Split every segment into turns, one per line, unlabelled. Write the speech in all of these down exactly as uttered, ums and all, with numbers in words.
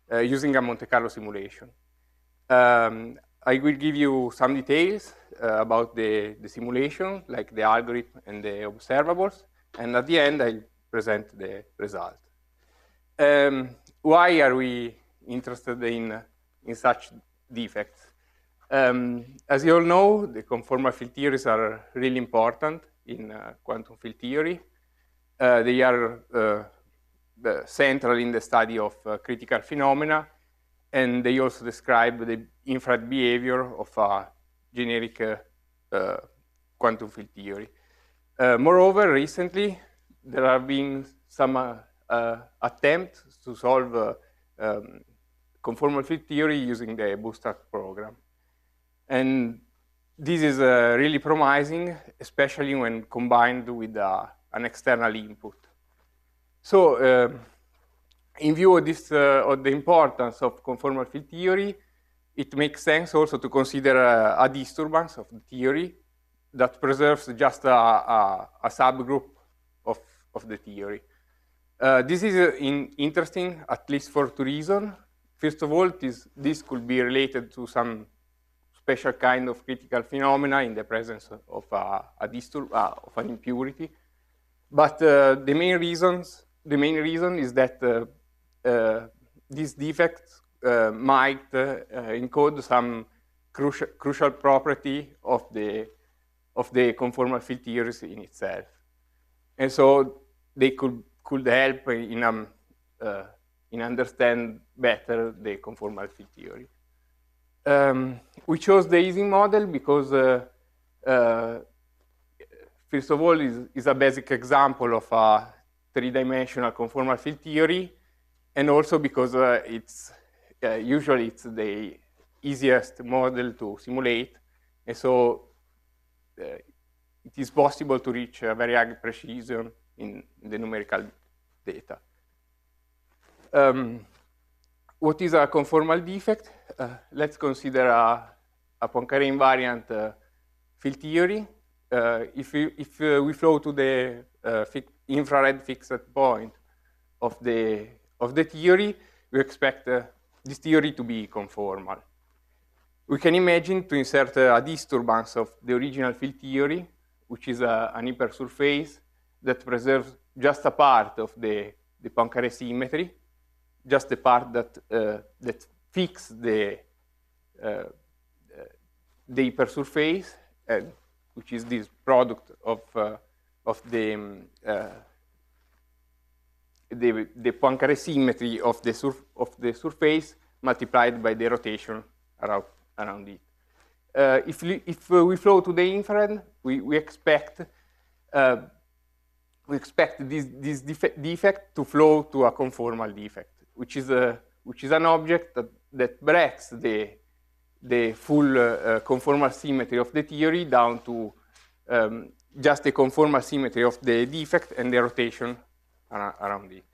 uh, using a Monte Carlo simulation. Um, I will give you some details uh, about the, the simulation, like the algorithm and the observables, and at the end I present the result. Um, why are we interested in, in such defects? Um, as you all know, the conformal field theories are really important in uh, quantum field theory. Uh, they are uh, the central in the study of uh, critical phenomena, and they also describe the infrared behavior of a generic uh, uh, quantum field theory. Uh, moreover, recently, there have been some uh, uh, attempts to solve uh, um, conformal field theory using the Bootstrap program. And this is uh, really promising, especially when combined with uh, an external input. So, uh, in view of, this, uh, of the importance of conformal field theory, it makes sense also to consider uh, a disturbance of the theory that preserves just a, a, a subgroup of, of the theory. Uh, this is uh, in, interesting, at least for two reasons. First of all, this, this could be related to some special kind of critical phenomena in the presence of, a, a disturb, uh, of an impurity. But uh, the main reasons, the main reason is that uh, uh, these defects uh, might uh, encode some crucial, crucial property of the of the conformal field theories in itself, and so they could could help in um, uh, in understand better the conformal field theory. Um, we chose the Ising model because, uh, uh, first of all, is is a basic example of a three-dimensional conformal field theory, and also because uh, it's uh, usually it's the easiest model to simulate, and so uh, it is possible to reach a very high precision in the numerical data. Um, what is a conformal defect? Uh, let's consider a, a Poincare invariant uh, field theory. Uh, if we, if uh, we flow to the uh, fi infrared fixed point of the of the theory, we expect uh, this theory to be conformal. We can imagine to insert uh, a disturbance of the original field theory, which is a, an hypersurface that preserves just a part of the, the Poincare symmetry, just the part that uh, that fix the uh, the hypersurface, uh, which is this product of uh, of the um, uh, the, the Poincare symmetry of the surf of the surface multiplied by the rotation around around it. Uh, if we, if uh, we flow to the infrared, we we expect uh, we expect this this defect, defect to flow to a conformal defect, which is a which is an object that, that breaks the the full uh, conformal symmetry of the theory down to um, just the conformal symmetry of the defect and the rotation ar around it.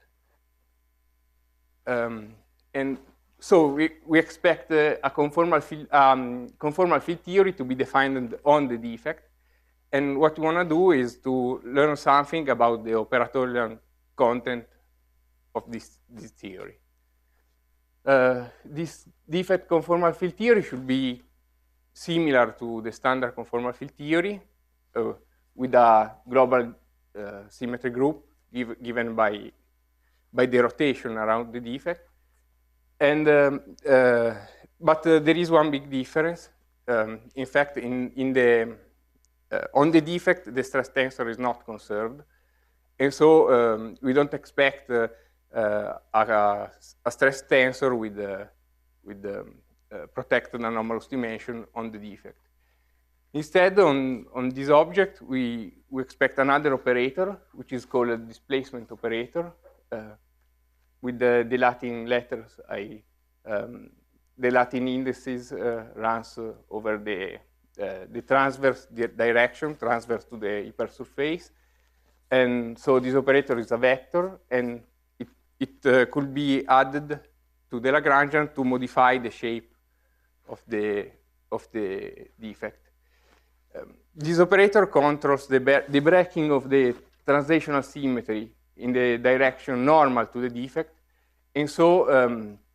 Um, and so we, we expect uh, a conformal field, um, conformal field theory to be defined on the defect. And what we want to do is to learn something about the operatorial content of this, this theory. Uh, this defect conformal field theory should be similar to the standard conformal field theory uh, with a global uh, symmetry group give, given by, by the rotation around the defect. And, um, uh, but uh, there is one big difference. Um, in fact, in, in the, uh, on the defect, the stress tensor is not conserved. And so um, we don't expect uh, uh, a, a stress tensor with, uh, with um, uh, protected anomalous dimension on the defect. Instead, on, on this object, we, we expect another operator, which is called a displacement operator. Uh, with the, the Latin letters, I, um, the Latin indices uh, runs uh, over the, uh, the transverse di direction, transverse to the hypersurface. And so this operator is a vector, and it, it uh, could be added to the Lagrangian to modify the shape of the, of the defect. Um, this operator controls the, the breaking of the translational symmetry in the direction normal to the defect. And so um,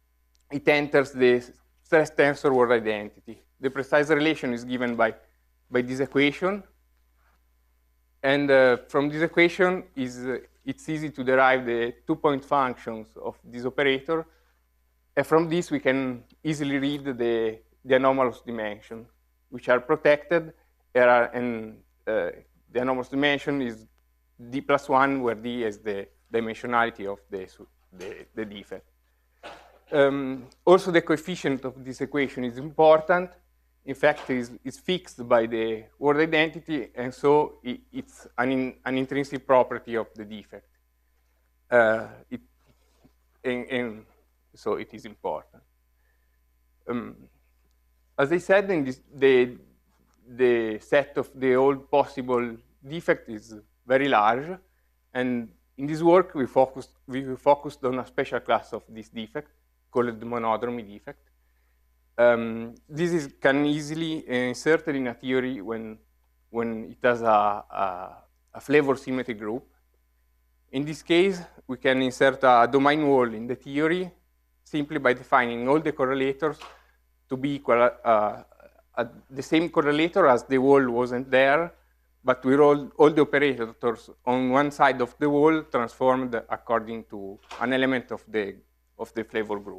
it enters the stress tensor word identity. The precise relation is given by, by this equation. And uh, from this equation, is, uh, it's easy to derive the two-point functions of this operator. And from this, we can easily read the, the anomalous dimension, which are protected. And uh, the anomalous dimension is d plus one, where d is the dimensionality of the, the, the defect. Um, also, the coefficient of this equation is important. In fact, is is fixed by the word identity, and so it, it's an, in, an intrinsic property of the defect. Uh, it, and, and so it is important. Um, as I said, in this, the the set of the all possible defect is very large, and in this work we focused we focused on a special class of this defect called the monodromy defect. Um, this is, can easily uh, inserted in a theory when, when it has a, a, a flavor symmetry group. In this case, we can insert a domain wall in the theory simply by defining all the correlators to be equal uh, at the same correlator as the wall wasn't there, but with all, all the operators on one side of the wall transformed according to an element of the, of the flavor group.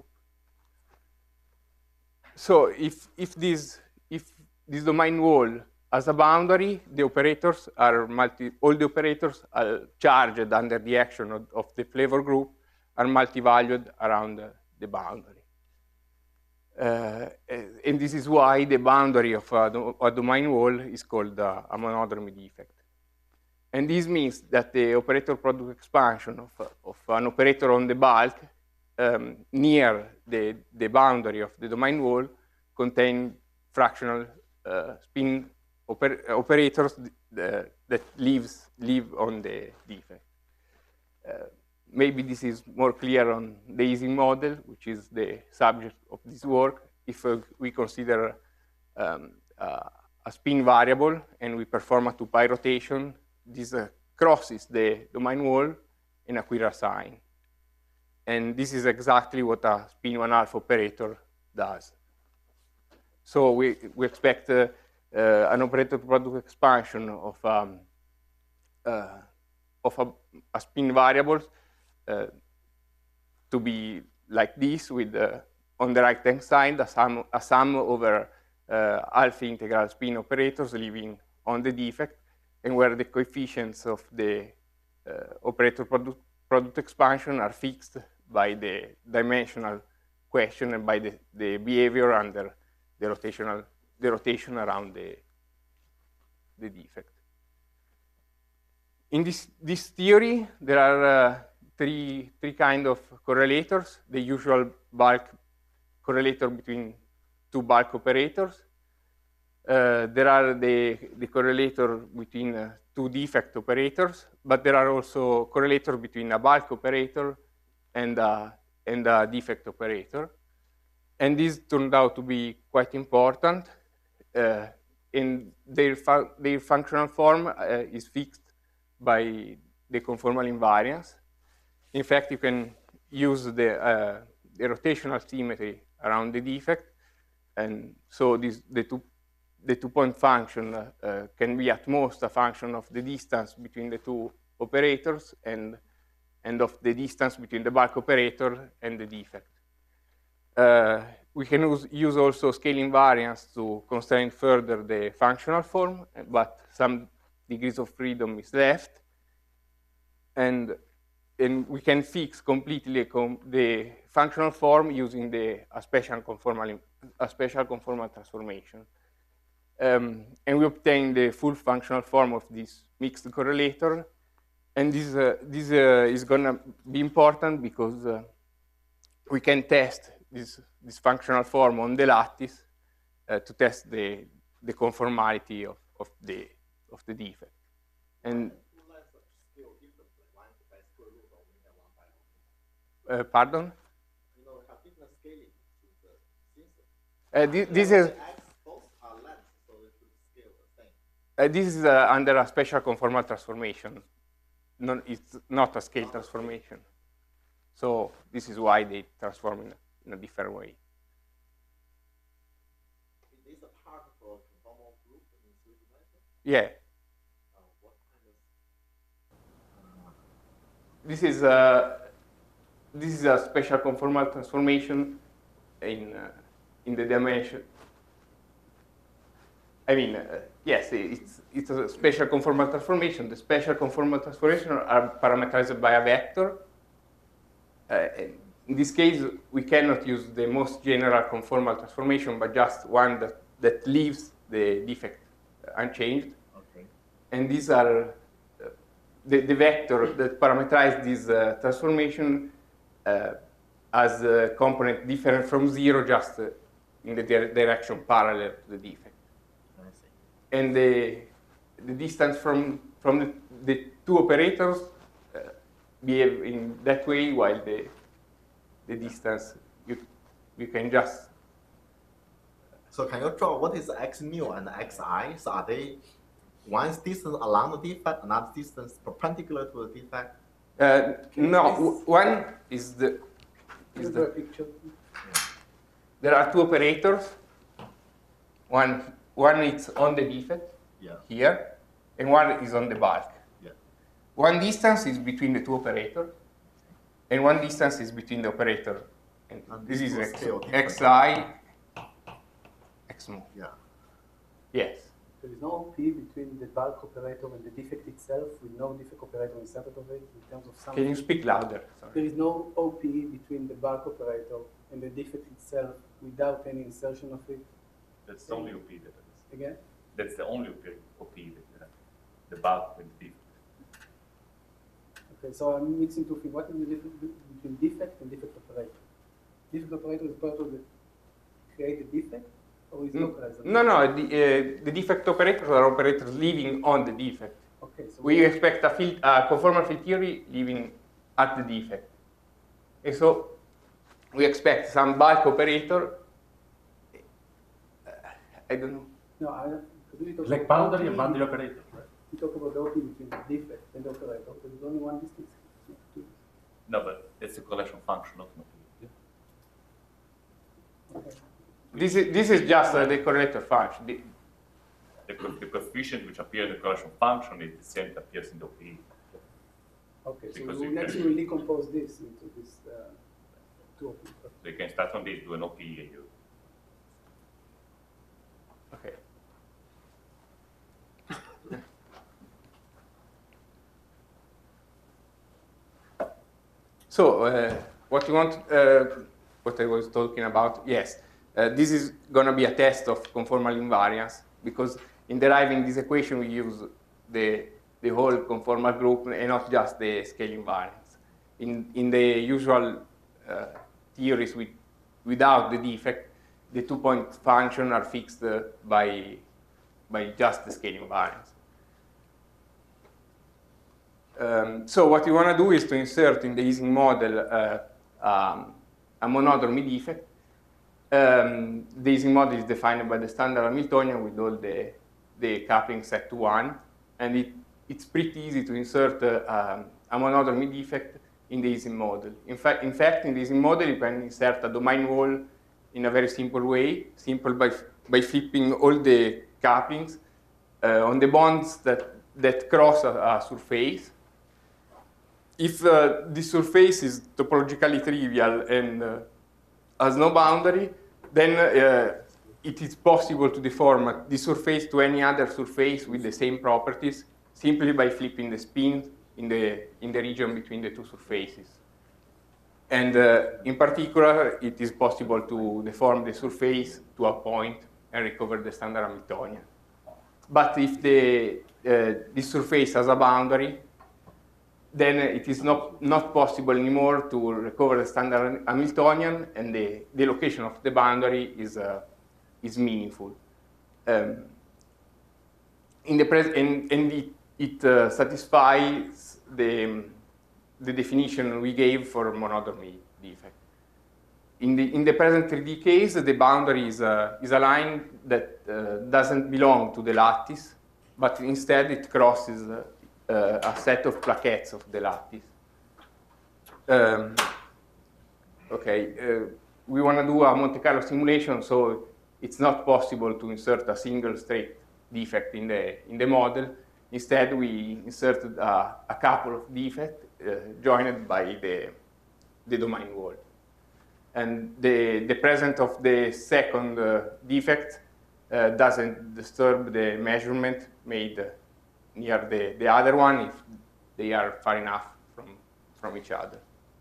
So if, if, this, if this domain wall has a boundary, the operators are multi, all the operators are charged under the action of, of the flavor group are multi-valued around the, the boundary. Uh, and this is why the boundary of a, a domain wall is called a, a monodromy defect. And this means that the operator product expansion of, of an operator on the bulk Um, near the, the boundary of the domain wall contain fractional uh, spin oper operators th that lives, live on the defect. Uh, maybe this is more clear on the Ising model, which is the subject of this work. If uh, we consider um, uh, a spin variable and we perform a two pi rotation, this uh, crosses the domain wall in a Quirrell sign. And this is exactly what a spin one half operator does. So we, we expect uh, uh, an operator product expansion of, um, uh, of a, a spin variable uh, to be like this, with uh, on the right hand side a sum, a sum over uh, alpha integral spin operators living on the defect, and where the coefficients of the uh, operator product, product expansion are fixed by the dimensional question and by the, the behavior under the rotational the rotation around the, the defect. In this, this theory, there are uh, three, three kind of correlators: the usual bulk correlator between two bulk operators. Uh, there are the, the correlator between uh, two defect operators, but there are also correlators between a bulk operator and a, and a defect operator. And this turned out to be quite important. Uh, in their, fu their functional form uh, is fixed by the conformal invariance. In fact, you can use the, uh, the rotational symmetry around the defect. And so this, the two the two-point function uh, uh, can be at most a function of the distance between the two operators and, and of the distance between the bulk operator and the defect. Uh, we can use, use also scale invariance to constrain further the functional form, but some degrees of freedom is left. And, and we can fix completely com the functional form using the, a, special conformal, a special conformal transformation. Um, and we obtain the full functional form of this mixed correlator. And this, uh, this uh, is going to be important because uh, we can test this, this functional form on the lattice uh, to test the, the conformality of, of, the, of the defect. And uh, pardon? Uh, this, this is Uh, this is uh, under a special conformal transformation. Non, it's not a scale transformation. So this is why they transform in, in a different way.
It is a part of a conformal group in three dimensions?
Yeah.
Uh, what kind of... Uh,
this is a this is a special conformal transformation in uh, in the dimension. I mean, uh, yes, it's it's a special conformal transformation. The special conformal transformations are parameterized by a vector. Uh, in this case, we cannot use the most general conformal transformation, but just one that, that leaves the defect unchanged.
Okay.
And these are uh, the, the vector that parameterize this uh, transformation uh, as a component different from zero, just uh, in the di direction parallel to the defect.
I see.
And the, the distance from, from the, the two operators uh, behave in that way, while the, the distance, you, you can just...
So can you draw what is x mu and xi? So are they one distance along the defect, another distance perpendicular to the defect?
Uh, no, one is the... Is the
picture.
Yeah.
There are two operators. One, one is on the defect,
Yeah.
here, and one is on the bulk.
Yeah.
One distance is between the two operators, and one distance is between the operator. And,
And
this
this
is
will
x,
scale different.
xi, xmu.
Yeah.
Yes.
There is no O P between the bulk operator and the defect itself, with no defect operator inserted of it in terms of something.
Can you speak louder?
There
Sorry.
is no O P between the bulk operator and the defect itself without any insertion of it.
That's the only O P that is.
Again?
That's the only O P that you have. The bulk with the defect.
Okay, so I'm mixing two things. What is the difference between defect and defect operator? Defect operator is part of the created defect, or is localized?
No, no, the, uh, the defect operators are operators living on the defect.
Okay, so
We expect a, field, a conformal field theory living at the defect. And so we expect some bulk operator, uh, I don't know.
no, I could we talk
Like
about
boundary
O P?
and boundary operator, right?
We talk about the O P between the defect and the operator. There is only one distance.
No, but it's a correlation function, not an O P.
Okay.
This is, this is just uh, the correlator function. The,
The, co the coefficient which appears in the correlation function is the same that appears in the O P.
Okay, so
Because
we
you
will
can-
actually decompose this into this uh, two O P.
So you can start on this, do an O P, and you
okay. So, uh, what you want, uh, what I was talking about, yes, uh, this is going to be a test of conformal invariance, because in deriving this equation we use the, the whole conformal group and not just the scale invariance. In, in the usual uh, theories with, without the defect, the two-point function are fixed uh, by, by just the scale invariance. Um, so what you want to do is to insert in the Ising model uh, um, a monodromy defect. Um, the Ising model is defined by the standard Hamiltonian with all the, the coupling set to one, and it, it's pretty easy to insert uh, um, a monodromy defect in the Ising model. In fact, in fact, in the Ising model, you can insert a domain wall in a very simple way, simple by, by flipping all the couplings uh, on the bonds that, that cross a, a surface. If uh, this surface is topologically trivial and uh, has no boundary, then uh, it is possible to deform the surface to any other surface with the same properties simply by flipping the spin in the, in the region between the two surfaces. And uh, in particular, it is possible to deform the surface to a point and recover the standard Hamiltonian. But if the, uh, this surface has a boundary, then it is not, not possible anymore to recover the standard Hamiltonian, and the, the location of the boundary is, uh, is meaningful. Um, in the pres and, and it, it uh, satisfies the, the definition we gave for monodromy defect. In the, in the present three D case, the boundary is, uh, is a line that uh, doesn't belong to the lattice, but instead it crosses uh, Uh, a set of plaquettes of the lattice. Um, okay, uh, we want to do a Monte Carlo simulation, so it's not possible to insert a single straight defect in the, in the model. Instead, we inserted a, a couple of defects uh, joined by the, the domain wall. And the, the presence of the second uh, defect uh, doesn't disturb the measurement made uh, near the, the other one if they are far enough from, from each other.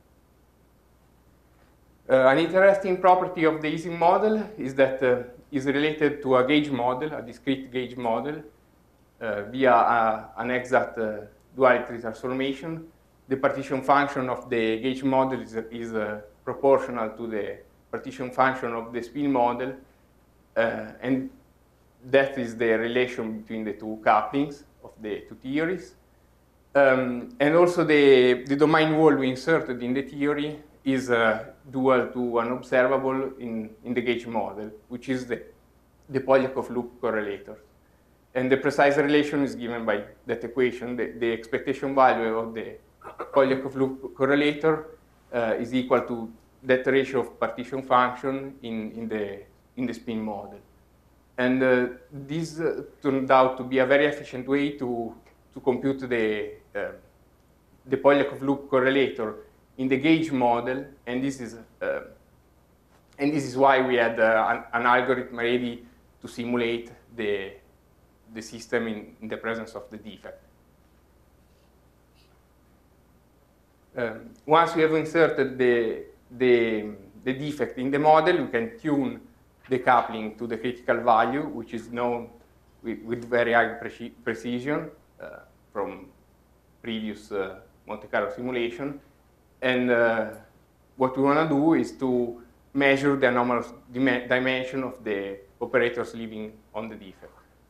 Uh, an interesting property of the Ising model is that uh, is related to a gauge model, a discrete gauge model, uh, via a, an exact uh, duality transformation. The partition function of the gauge model is, is uh, proportional to the partition function of the spin model, uh, and that is the relation between the two couplings of the two theories. Um, and also the, the domain wall we inserted in the theory is uh, dual to an observable in, in the gauge model, which is the, the Polyakov loop correlator. And the precise relation is given by that equation. The, the expectation value of the Polyakov loop correlator uh, is equal to that ratio of partition function in, in, the, in the spin model. And uh, this uh, turned out to be a very efficient way to, to compute the, uh, the Polyakov loop correlator in the gauge model, and this is, uh, and this is why we had uh, an, an algorithm ready to simulate the, the system in, in the presence of the defect. Um, once we have inserted the, the, the defect in the model, we can tune the coupling to the critical value, which is known with, with very high pre precision uh, from previous uh, Monte Carlo simulation. And uh, what we want to do is to measure the anomalous dim dimension of the operators living on the defect.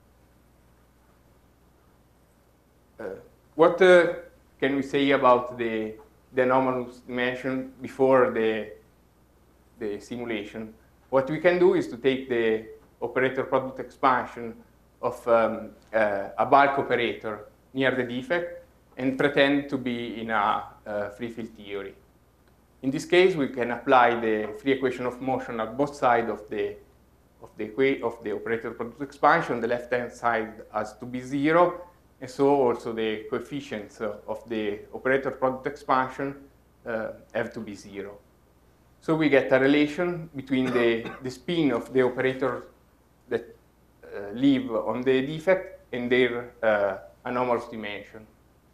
Uh, what uh, can we say about the, the anomalous dimension before the, the simulation? What we can do is to take the operator product expansion of um, uh, a bulk operator near the defect and pretend to be in a uh, free field theory. In this case, we can apply the free equation of motion at both sides of the, of the, of the operator product expansion. The left-hand side has to be zero, and so also the coefficients of the operator product expansion uh, have to be zero. So we get a relation between the, the spin of the operators that uh, live on the defect and their uh, anomalous dimension.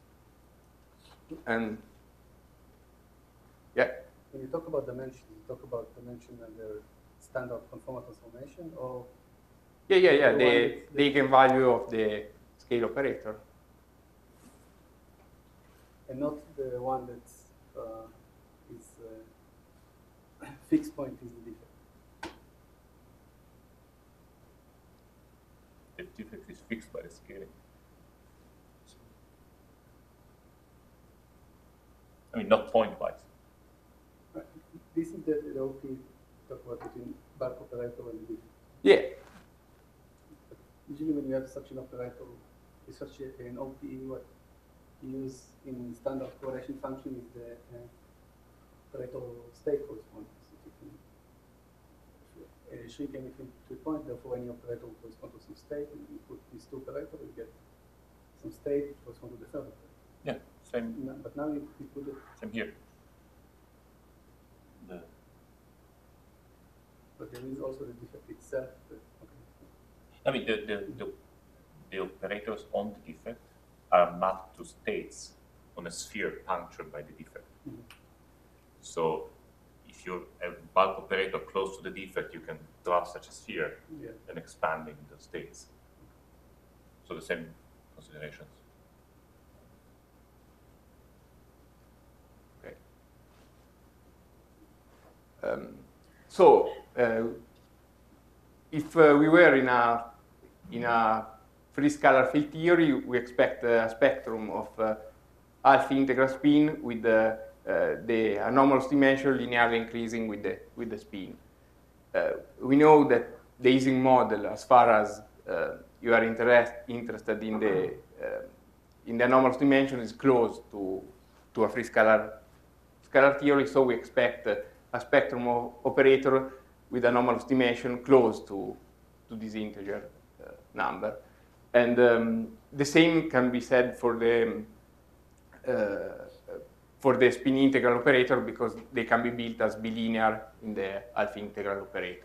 And yeah.
When you talk about dimension, you talk about dimension under standard conformal transformation, or
yeah, yeah, yeah, the, the eigenvalue of the scale operator,
and not the one that's uh, is uh, fixed point is the defect.
The defect is fixed by the scaling. I mean, not point-wise.
Right. This is the, the O P talk about between bulk operator and the defect.
yeah.
But usually, when you have such an operator, with such a, an O P E, what you use in standard correlation function is the uh, operator state correspondence. So you can uh, shrink anything to a point, therefore, any operator will correspond to some state, and you put these two operators, you get some state which corresponds to the third operator.
Yeah, same.
No, but now you, you put it.
Same here. The
But there is also the defect itself. That, okay.
I mean, the, the, the, the operators on the defect are mapped to states on a sphere punctured by the defect.
Mm-hmm.
So if you have a bulk operator close to the defect, you can draw such a sphere
Yeah.
and expanding the states. So the same considerations.
Okay. Um, so uh, if uh, we were in a in a free scalar field theory, we expect a spectrum of uh, alpha integral spin with the, uh, the anomalous dimension linearly increasing with the, with the spin. Uh, we know that the Ising model, as far as uh, you are interest, interested in the, uh, in the anomalous dimension, is close to, to a free scalar, scalar theory, so we expect uh, a spectrum of operator with anomalous dimension close to, to this integer uh, number. And um, the same can be said for the, uh, for the spin integral operator, because they can be built as bilinear in the half integral operator.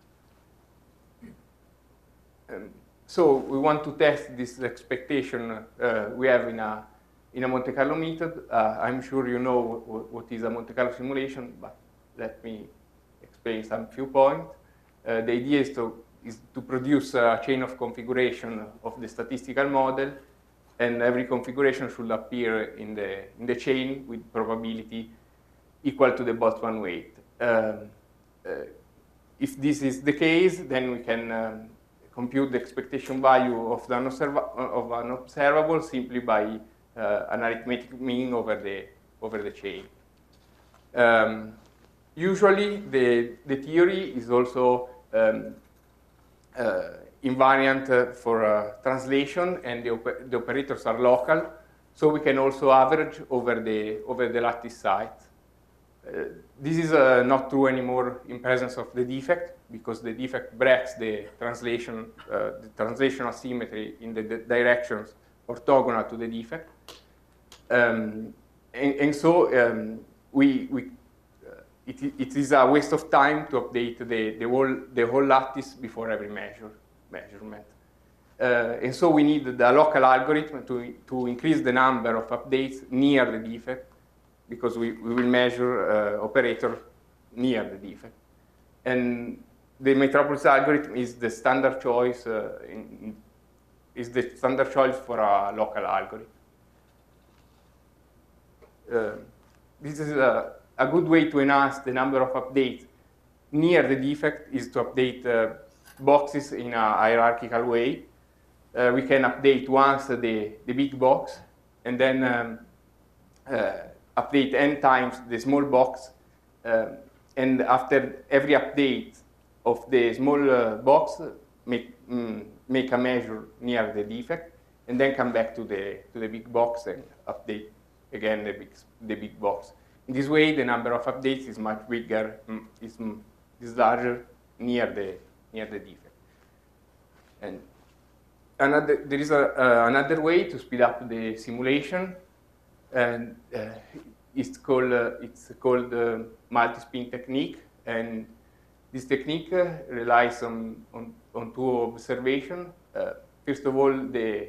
Um, so we want to test this expectation uh, we have in a, in a Monte Carlo method. Uh, I'm sure you know what, what is a Monte Carlo simulation, but let me explain some few points. Uh, the idea is to, is to produce a chain of configuration of the statistical model, and every configuration should appear in the, in the chain with probability equal to the Boltzmann weight. Um, uh, if this is the case, then we can um, compute the expectation value of, the unobserva of an observable simply by uh, an arithmetic mean over the, over the chain. Um, usually, the, the theory is also um, uh, invariant uh, for uh, translation, and the, op the operators are local, so we can also average over the, over the lattice site. Uh, this is uh, not true anymore in presence of the defect, because the defect breaks the translation, uh, the translational symmetry in the, the directions orthogonal to the defect. Um, and, and so um, we, we, uh, it, it is a waste of time to update the, the, whole, the whole lattice before every measure, measurement. Uh, and so we need the local algorithm to, to increase the number of updates near the defect, because we, we will measure uh, operator near the defect. And the Metropolis algorithm is the standard choice, uh, in, is the standard choice for a local algorithm. Uh, this is a, a good way to enhance the number of updates near the defect, is to update uh, boxes in a hierarchical way. Uh, we can update once the, the big box, and then um, uh, update n times the small box, uh, and after every update of the small uh, box, make, mm, make a measure near the defect, and then come back to the, to the big box and update again the big, the big box. In this way, the number of updates is much bigger, mm, is, mm, is larger near the, near the defect. And another, there is a, uh, another way to speed up the simulation, and uh, it's called uh, it's called uh, multi-spin technique. And this technique uh, relies on, on on two observations. Uh, first of all, the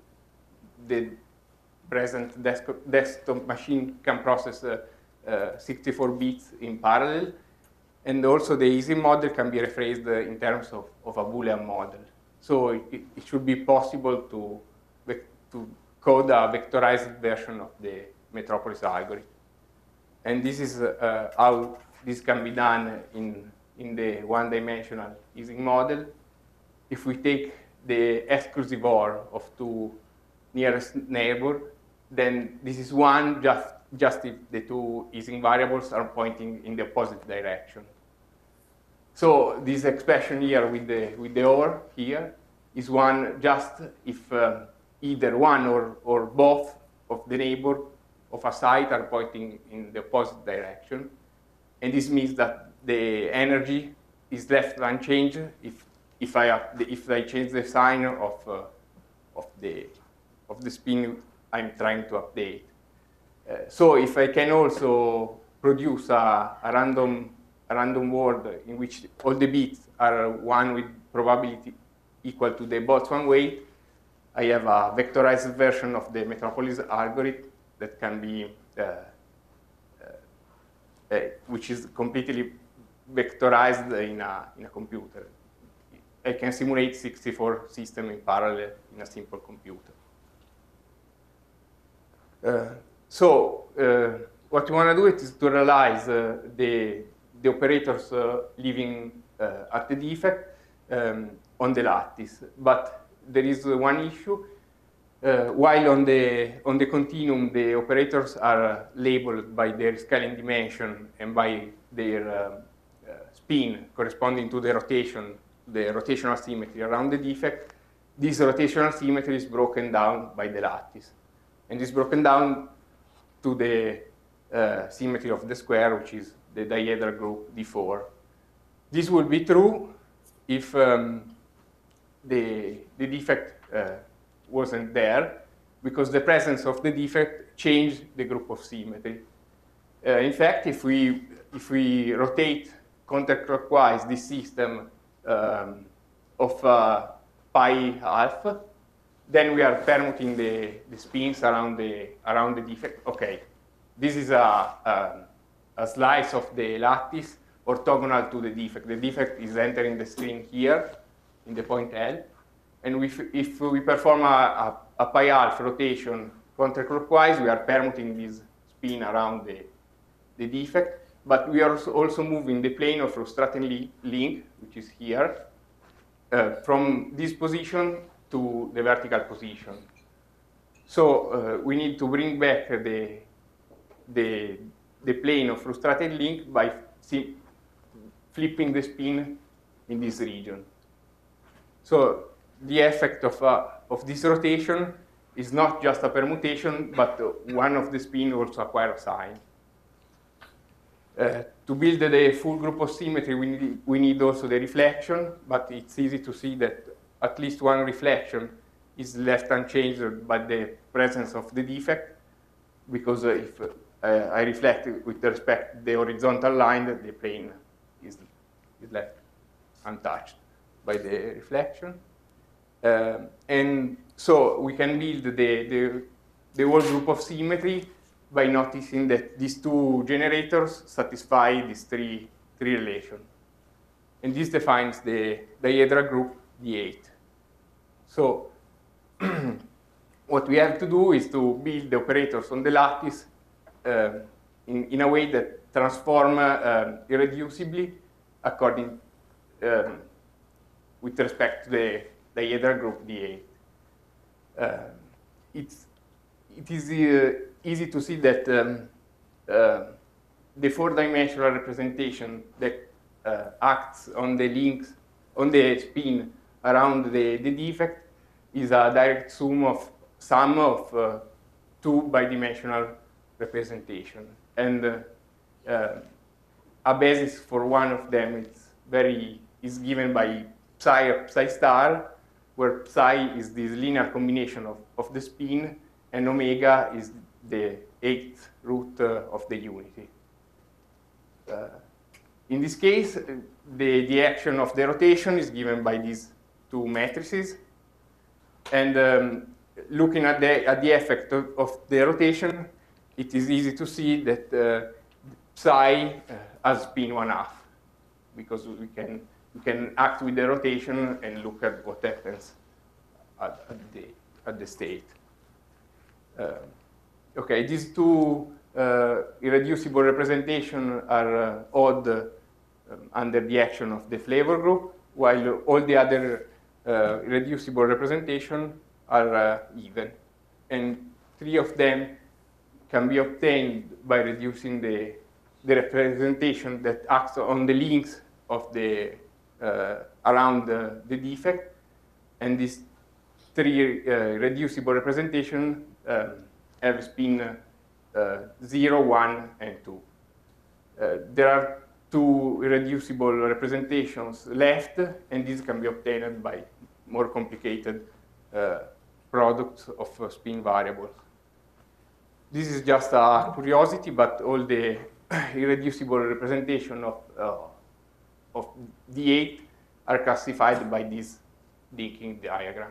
the present desktop, desktop machine can process uh, uh, sixty-four bits in parallel, and also the easy model can be rephrased uh, in terms of, of a Boolean model. So it, it should be possible to to code a vectorized version of the Metropolis algorithm. And this is uh, how this can be done in, in the one-dimensional Ising model. If we take the exclusive O R of two nearest neighbor, then this is one just, just if the two Ising variables are pointing in the opposite direction. So this expression here with the, with the O R here is one just if uh, either one or, or both of the neighbor of a site are pointing in the opposite direction. And this means that the energy is left unchanged if, if, I, if I change the sign of, uh, of, the, of the spin I'm trying to update. Uh, so if I can also produce a, a, random, a random word in which all the bits are one with probability equal to the Boltzmann weight, I have a vectorized version of the Metropolis algorithm that can be, uh, uh, uh, which is completely vectorized in a, in a computer. I can simulate sixty-four systems in parallel in a simple computer. Uh, so uh, what we want to do is to realize uh, the, the operators uh, living uh, at the defect um, on the lattice. But there is one issue. Uh, while on the, on the continuum, the operators are labeled by their scaling dimension and by their uh, uh, spin corresponding to the rotation, the rotational symmetry around the defect, this rotational symmetry is broken down by the lattice. And is broken down to the uh, symmetry of the square, which is the diedral group D four. This will be true if um, the, the defect uh, wasn't there, because the presence of the defect changed the group of symmetry. Uh, in fact, if we, if we rotate counterclockwise this system um, of uh, pi half, then we are permuting the, the spins around the, around the defect. Okay, this is a, a, a slice of the lattice orthogonal to the defect. The defect is entering the screen here in the point L. And if, if we perform a, a, a pi half rotation counterclockwise, we are permuting this spin around the, the defect. But we are also, also moving the plane of Roux-Straten link, which is here, uh, from this position to the vertical position. So uh, we need to bring back the, the, the plane of Roux-Straten link by see, flipping the spin in this region. So the effect of, uh, of this rotation is not just a permutation, but uh, one of the spin also acquires a sign. Uh, to build the full group of symmetry, we need, we need also the reflection, but it's easy to see that at least one reflection is left unchanged by the presence of the defect, because uh, if uh, I reflect with respect to the horizontal line, the plane is, is left untouched by the reflection. Uh, and so we can build the, the, the whole group of symmetry by noticing that these two generators satisfy these three, three relations. And this defines the diedral group D eight. So what we have to do is to build the operators on the lattice uh, in, in a way that transform uh, irreducibly according um, with respect to the diedral group D eight. Uh, it's, it is uh, easy to see that um, uh, the four-dimensional representation that uh, acts on the links, on the spin around the, the defect is a direct sum of sum of uh, two bidimensional representation. And uh, uh, a basis for one of them is very is given by psi of psi star, where psi is this linear combination of, of the spin, and omega is the eighth root uh, of the unity. Uh, in this case, the, the action of the rotation is given by these two matrices. And um, looking at the, at the effect of, of the rotation, it is easy to see that uh, psi uh, has spin one half, because we can, we can act with the rotation and look at what happens at, at, the, at the state. Uh, okay, these two uh, irreducible representations are uh, odd uh, um, under the action of the flavor group, while all the other uh, irreducible representations are uh, even. And three of them can be obtained by reducing the, the representation that acts on the links of the, uh, around the, the defect. And these three uh, reducible representations um, have spin uh, zero, one, and two. Uh, there are two irreducible representations left, and these can be obtained by more complicated uh, products of uh, spin variables. This is just a curiosity, but all the irreducible representation of, uh, of D eight are classified by this linking diagram.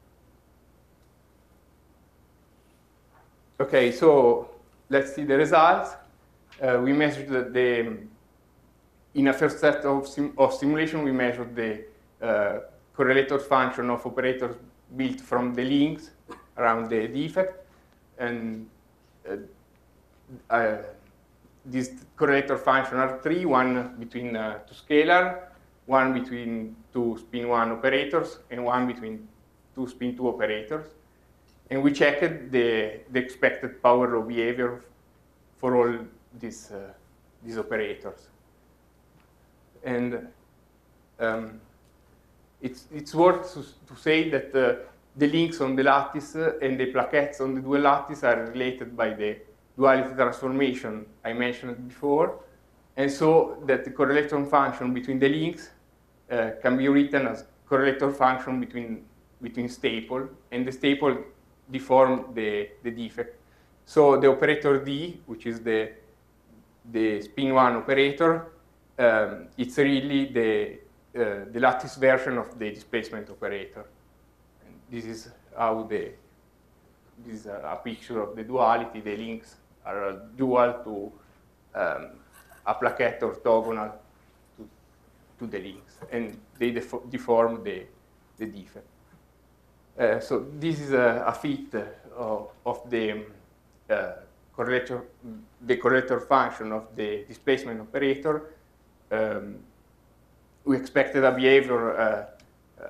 Okay, so let's see the results. Uh, we measured the, the, in a first set of, sim of simulation, we measured the uh, correlator function of operators built from the links around the defect. And uh, uh, these correlator functions are three, one between uh, two scalar, one between two spin one operators, and one between two spin two operators. And we checked the, the expected power law behavior for all these, uh, these operators. And um, it's, it's worth to, to say that uh, the links on the lattice and the plaquettes on the dual lattice are related by the duality transformation I mentioned before. and so that the correlation function between the links uh, can be written as correlator function between, between staple, and the staple deform the, the defect. So the operator D, which is the, the spin one operator, um, it's really the, uh, the lattice version of the displacement operator. And this is how the, this is a, a picture of the duality. The links are dual to um, a plaquette orthogonal to, to the links, and they defo deform the, the defect. Uh, so this is a, a fit of, of the uh, correlator, the correlator function of the displacement operator. Um, we expected a behavior, uh, uh,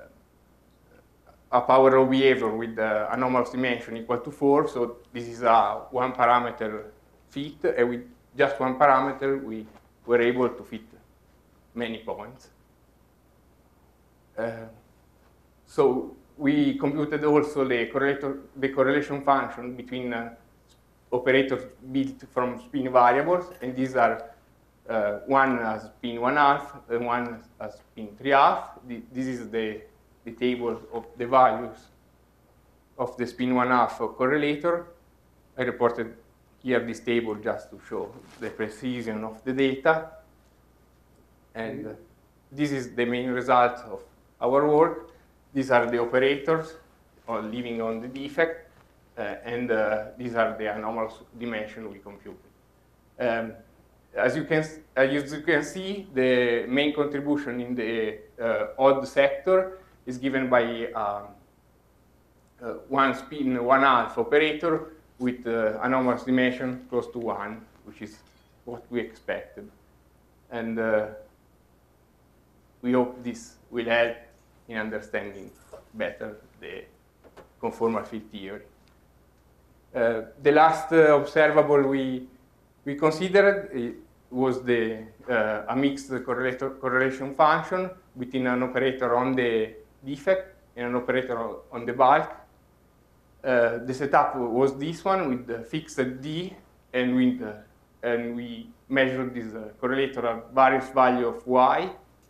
a power of behavior with the anomalous dimension equal to four. So this is a one parameter fit, and with just one parameter, we were able to fit many points. Uh, so we computed also the, correlator, the correlation function between uh, operators built from spin variables, and these are uh, one as spin one half and one as spin three half. The, this is the, the table of the values of the spin one half correlator. I reported here this table just to show the precision of the data. And uh, this is the main result of our work. These are the operators uh, living on the defect, uh, and uh, these are the anomalous dimension we computed. Um, as, you can, as you can see, the main contribution in the uh, odd sector is given by um, uh, one spin one half operator with uh, anomalous dimension close to one, which is what we expected. And uh, we hope this will help in understanding better the conformal field theory. Uh, the last uh, observable we, we considered uh, was the, uh, a mixed correlator, correlation function between an operator on the defect and an operator on the bulk. Uh, the setup was this one with the fixed D, and, with, uh, and we measured this uh, correlator at various value of y.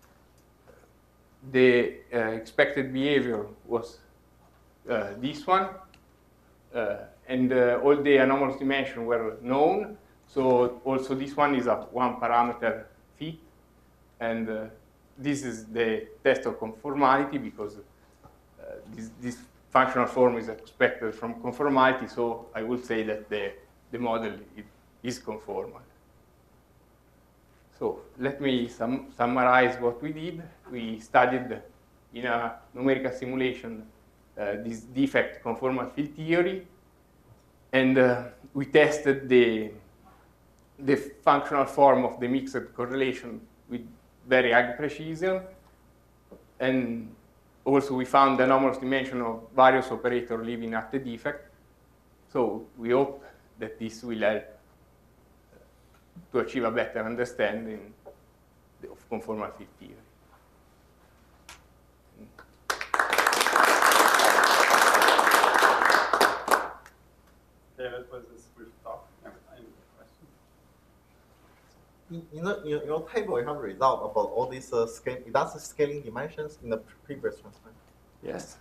The uh, expected behavior was uh, this one, uh, and uh, all the anomalous dimensions were known. So also this one is a one parameter fit, and uh, this is the test of conformality, because uh, this, this functional form is expected from conformality. So I would say that the, the model is conformal. So let me sum summarize what we did. We studied in a numerical simulation uh, this defect conformal field theory, and uh, we tested the, the functional form of the mixed correlation with very high precision, and also we found the anomalous dimension of various operators living at the defect. So we hope that this will help to achieve a better understanding of conformal field theory.
Yeah, that was a brief talk. Any questions?
In, in, the, in your table, you have result about all these uh, scale, that's the scaling dimensions in the previous transform.
Yes.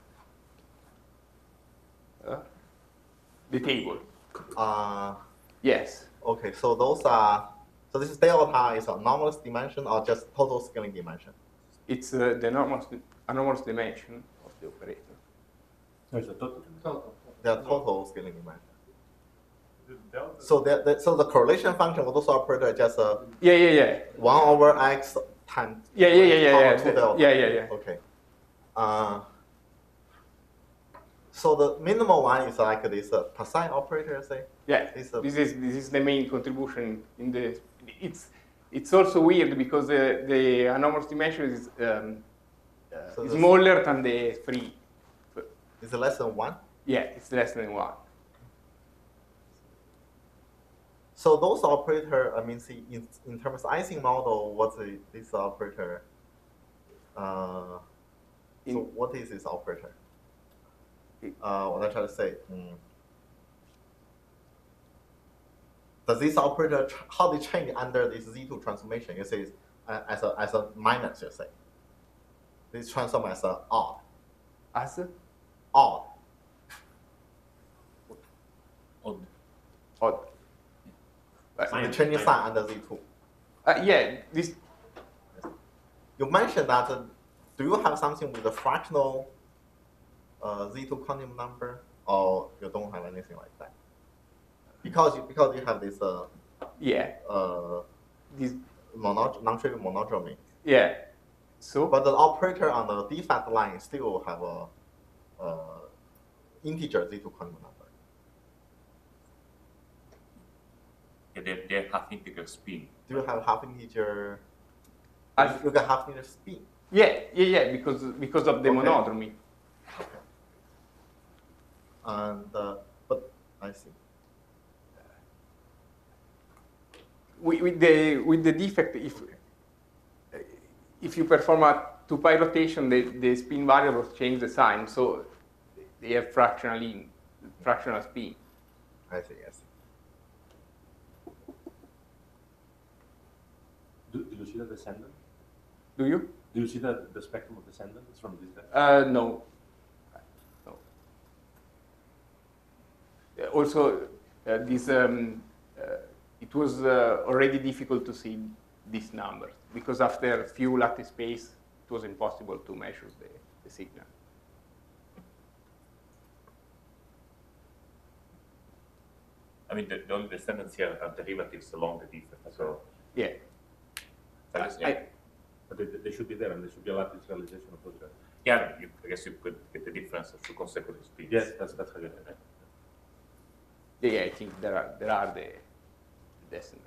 Uh, the table.
Uh,
Yes.
okay, so those are, so this delta is anomalous dimension or just total scaling dimension?
It's uh, the anomalous, anomalous dimension of the operator.
There's a total.
Total.
They are total scaling dimension.
The delta.
So that, that so the correlation function of those operator is just a
Yeah, yeah, yeah.
one over x times
Yeah, yeah, yeah, yeah,
power
yeah.
two
The-
delta.
yeah, yeah, yeah.
Okay. Uh, so the minimal one is like this uh, Poisson operator, say.
Yeah,
It's a-
this is this is the main contribution in the. It's it's also weird because uh, the anomalous dimension is um, uh,
So
is
the-
smaller than the free.
Is it less than one?
Yeah, it's less than one.
So those operator, I mean, see, in, in terms of Ising model, what's the, this operator? Uh, so
In-
what is this operator?
In-
Uh, what I try to say. Mm. does this operator, ch- how they change under this Z two transformation? You say it's, uh, as a as a minus, you say. This transform as a odd,
As
odd.
Odd.
odd. Uh,
So the changing sign under Z two.
uh, yeah, this
You mentioned that. Uh, do you have something with a fractional uh, Z two quantum number, or you don't have anything like that? Because you, because you have this uh,
yeah,
uh,
this
mono, non-trivial monodromy,
yeah. So
but the operator on the defect line still have a uh, integer Z two quantum number.
Yeah, they, they have integer spin.
Do you have half integer?
I-
You can half integer spin.
yeah, yeah, yeah, because because of the
Okay.
monodromy.
Okay. And uh, but I see.
With, with the with the defect, if if you perform a two pi rotation, the, the spin variables change the sign, so they have fractionally fractional spin.
I see. I see.
Do, do you see the descendant?
Do you?
Do you see the, the spectrum of descendants from this guy?
Uh, no. No. Uh, Also, uh, this um, uh, it was uh, already difficult to see these numbers because after a few lattice space, it was impossible to measure the, the signal.
I mean, the, the only descendants here are derivatives along the defect. So,
Yeah.
so I guess, yeah,
I,
But they, they should be there, and there should be a lattice realization of those guys.
yeah you, I guess you could get the difference of two consecutive spins.
Yes, that's that's how you do it.
yeah, I think there are there are the descendants.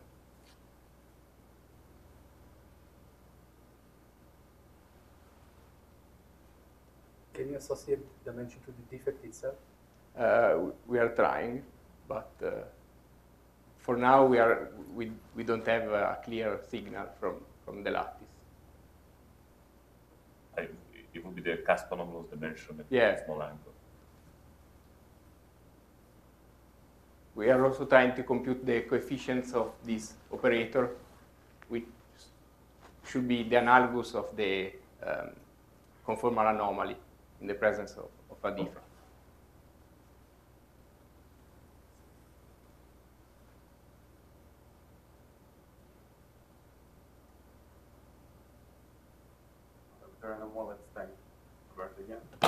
Can you associate dimension to the defect itself?
Uh, we are trying, but uh, for now we are we we don't have a clear signal from from the lattice.
I, it would be the Kasparov anomalous dimension at
Yeah.
a small angle.
We are also trying to compute the coefficients of this operator, which should be the analogous of the um, conformal anomaly in the presence of, of a defect.
If there are no more, let's thank Roberto again.